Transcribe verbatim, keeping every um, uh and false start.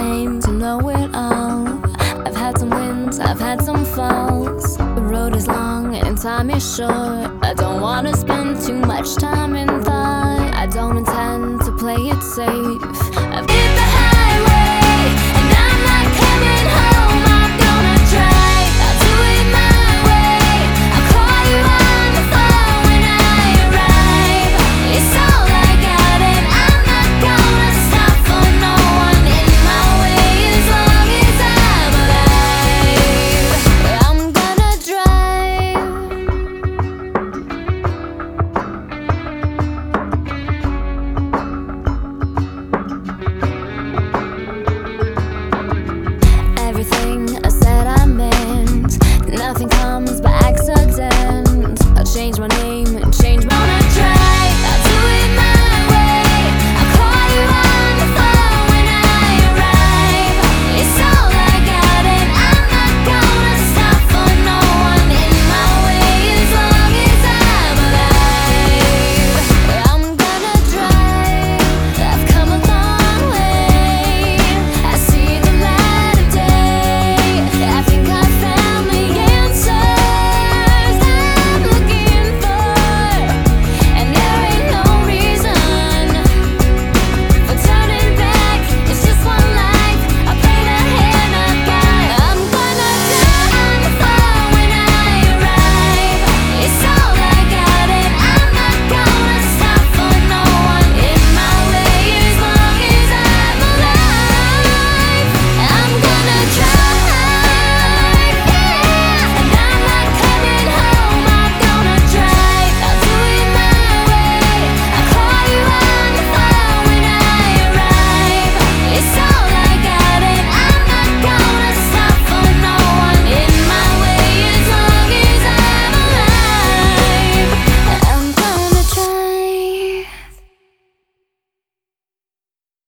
claim to know it all. I've had some wins, I've had some falls. The road is long and time is short. I don't wanna spend too much time in thought. I don't intend to play it safe.